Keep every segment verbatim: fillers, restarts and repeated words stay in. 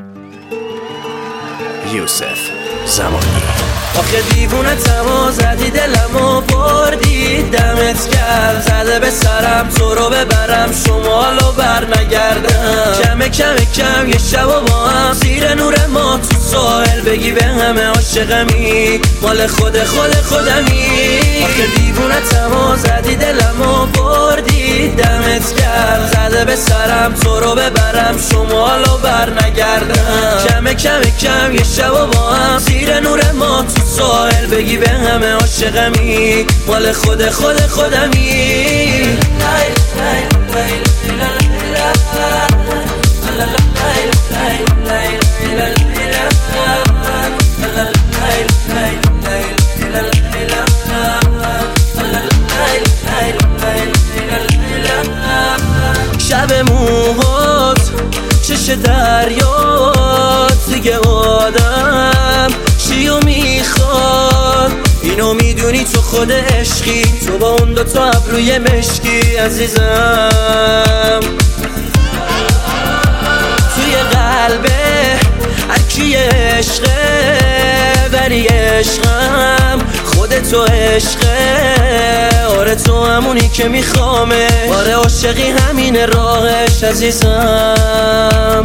یوسف زمانی. آخه دیوونه تما زدی دلمو بردی، دمت گرم زده به سرم تو رو ببرم شمالو بر نگردم. کم کم کم یه شب و با هم زیر نور ما تو ساحل بگی به همه عاشقمی، مال خود خود خودمی. آخه دیوونه تما زدی دلمو بردی، دمت گرم زده به سرم تو رو ببرم شمالو بر نگردم. کم کم کم یه شب و با هم زیر نور ما تو ساحل بگی به همه عاشقمی، مال خود خود خودمی. شب موهات چش دریات دیگه آدم چیو میخواد، اینو میدونی تو خود عشقی، تو با اون دوتا ابروی مشکی عزیزم. توی قلبه هرکی عشقه ولی عشقم خودتو عشقه. آره تو همونی که میخوامه، آره عاشقی همین راهش عزیزم.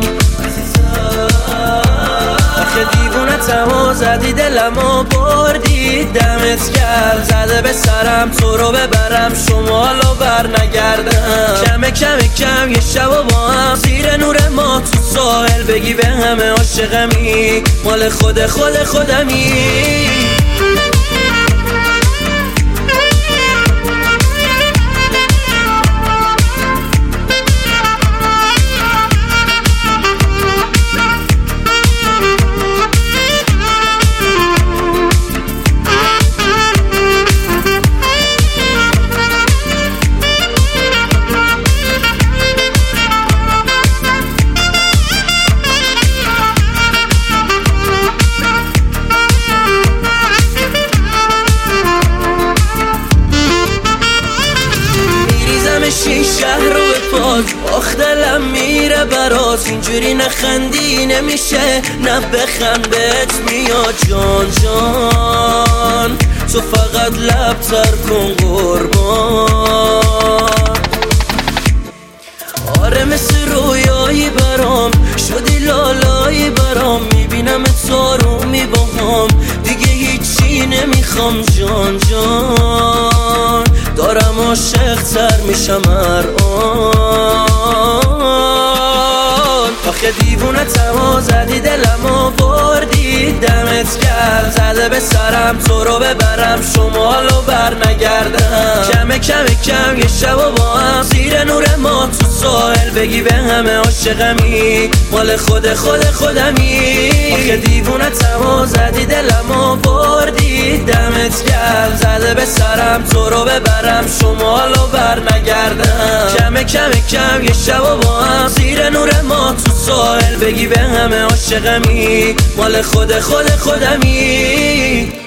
آخه دیوونه تما زدی دلمو بردی، دمت گرم زده به سرم تو رو ببرم شمالو بر نگردم. کم کم کم یه شب و با هم زیر نور ما تو ساحل بگی به همه عاشقمی، مال خود خود خودمی. شهر رو به پاک آخ دلم میره برات، اینجوری نخندی نمیشه نه بخند بهت میاد جان جان. تو فقط لب تر کن قربان. آره مثل رویایی برام شدی لالایی برام، میبینم تو میباهم دیگه هیچی نمیخوام جان جان. دارم عاشق تر میشم هر آن. آخه دیوونه تما زدی دلمو بردی، دمت گرم زده به سرم تو رو ببرم شمالو بر نگردم. کم کم کم یه شب و با هم زیر نور ما تو ساحل بگی به همه عاشقمی، مال خود خود خودمی. آخه دیوونه تما زدی دلمو بردی، دمت گرم زده به سرم تو رو ببرم شمالو بر نگردم. کم کم کم یه شب و با هم زیر نور ما تو ساحل بگی به همه عاشقمی، مال خود خود خودمی.